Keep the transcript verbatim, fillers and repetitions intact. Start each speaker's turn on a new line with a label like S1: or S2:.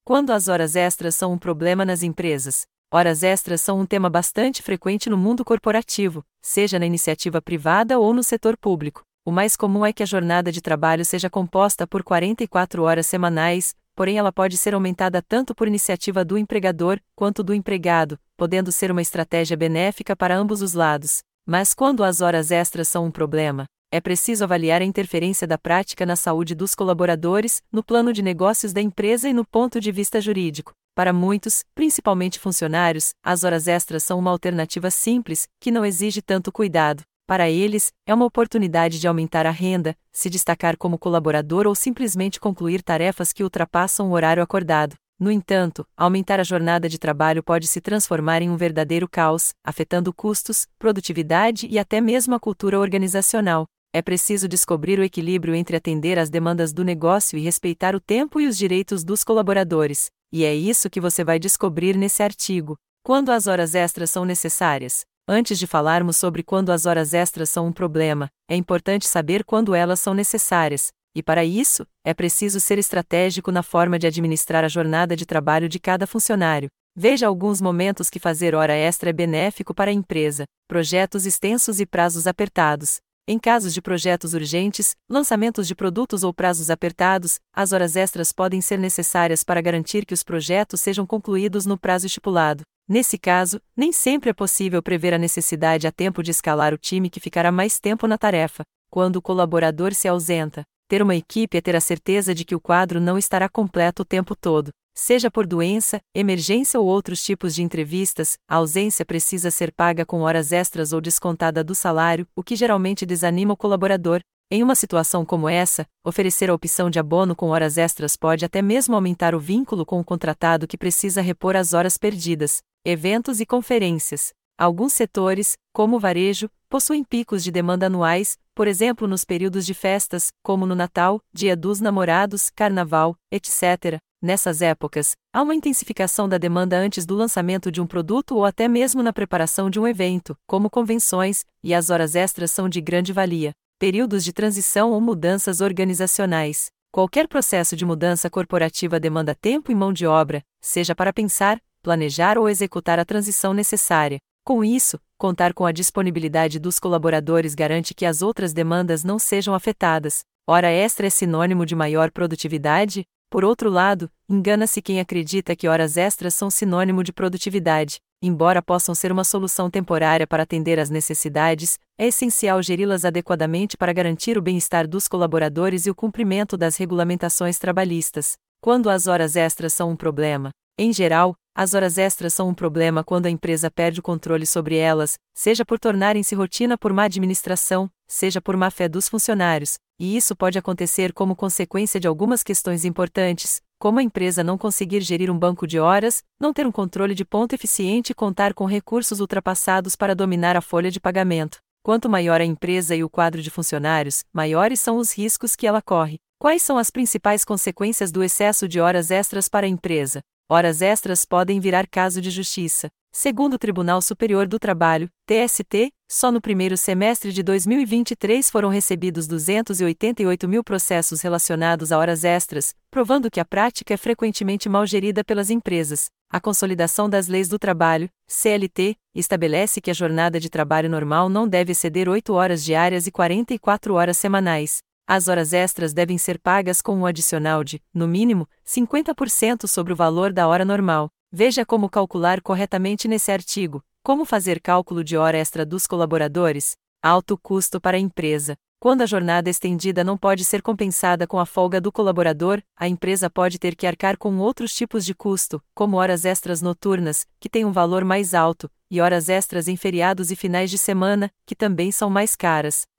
S1: Quando as horas extras são um problema nas empresas. Horas extras são um tema bastante frequente no mundo corporativo, seja na iniciativa privada ou no setor público. O mais comum é que a jornada de trabalho seja composta por quarenta e quatro horas semanais, porém ela pode ser aumentada tanto por iniciativa do empregador quanto do empregado, podendo ser uma estratégia benéfica para ambos os lados. Mas quando as horas extras são um problema, é preciso avaliar a interferência da prática na saúde dos colaboradores, no plano de negócios da empresa e no ponto de vista jurídico. Para muitos, principalmente funcionários, as horas extras são uma alternativa simples, que não exige tanto cuidado. Para eles, é uma oportunidade de aumentar a renda, se destacar como colaborador ou simplesmente concluir tarefas que ultrapassam o horário acordado. No entanto, aumentar a jornada de trabalho pode se transformar em um verdadeiro caos, afetando custos, produtividade e até mesmo a cultura organizacional. É preciso descobrir o equilíbrio entre atender às demandas do negócio e respeitar o tempo e os direitos dos colaboradores. E é isso que você vai descobrir nesse artigo. Quando as horas extras são necessárias? Antes de falarmos sobre quando as horas extras são um problema, é importante saber quando elas são necessárias. E para isso, é preciso ser estratégico na forma de administrar a jornada de trabalho de cada funcionário. Veja alguns momentos que fazer hora extra é benéfico para a empresa: projetos extensos e prazos apertados. Em casos de projetos urgentes, lançamentos de produtos ou prazos apertados, as horas extras podem ser necessárias para garantir que os projetos sejam concluídos no prazo estipulado. Nesse caso, nem sempre é possível prever a necessidade a tempo de escalar o time que ficará mais tempo na tarefa. Quando o colaborador se ausenta, ter uma equipe é ter a certeza de que o quadro não estará completo o tempo todo. Seja por doença, emergência ou outros tipos de entrevistas, a ausência precisa ser paga com horas extras ou descontada do salário, o que geralmente desanima o colaborador. Em uma situação como essa, oferecer a opção de abono com horas extras pode até mesmo aumentar o vínculo com o contratado que precisa repor as horas perdidas. Eventos e conferências. Alguns setores, como o varejo, possuem picos de demanda anuais, por exemplo nos períodos de festas, como no Natal, Dia dos Namorados, Carnaval, etcétera. Nessas épocas, há uma intensificação da demanda antes do lançamento de um produto ou até mesmo na preparação de um evento, como convenções, e as horas extras são de grande valia. Períodos de transição ou mudanças organizacionais. Qualquer processo de mudança corporativa demanda tempo e mão de obra, seja para pensar, planejar ou executar a transição necessária. Com isso, contar com a disponibilidade dos colaboradores garante que as outras demandas não sejam afetadas. Hora extra é sinônimo de maior produtividade? Por outro lado, engana-se quem acredita que horas extras são sinônimo de produtividade. Embora possam ser uma solução temporária para atender às necessidades, é essencial geri-las adequadamente para garantir o bem-estar dos colaboradores e o cumprimento das regulamentações trabalhistas. Quando as horas extras são um problema? Em geral, as horas extras são um problema quando a empresa perde o controle sobre elas, seja por tornarem-se rotina por má administração, seja por má-fé dos funcionários, e isso pode acontecer como consequência de algumas questões importantes, como a empresa não conseguir gerir um banco de horas, não ter um controle de ponto eficiente e contar com recursos ultrapassados para dominar a folha de pagamento. Quanto maior a empresa e o quadro de funcionários, maiores são os riscos que ela corre. Quais são as principais consequências do excesso de horas extras para a empresa? Horas extras podem virar caso de justiça. Segundo o Tribunal Superior do Trabalho, T S T, só no primeiro semestre de dois mil e vinte e três foram recebidos duzentos e oitenta e oito mil processos relacionados a horas extras, provando que a prática é frequentemente mal gerida pelas empresas. A Consolidação das Leis do Trabalho, C L T, estabelece que a jornada de trabalho normal não deve exceder oito horas diárias e quarenta e quatro horas semanais. As horas extras devem ser pagas com um adicional de, no mínimo, cinquenta por cento sobre o valor da hora normal. Veja como calcular corretamente nesse artigo. Como fazer cálculo de hora extra dos colaboradores? Alto custo para a empresa. Quando a jornada estendida não pode ser compensada com a folga do colaborador, a empresa pode ter que arcar com outros tipos de custo, como horas extras noturnas, que têm um valor mais alto, e horas extras em feriados e finais de semana, que também são mais caras.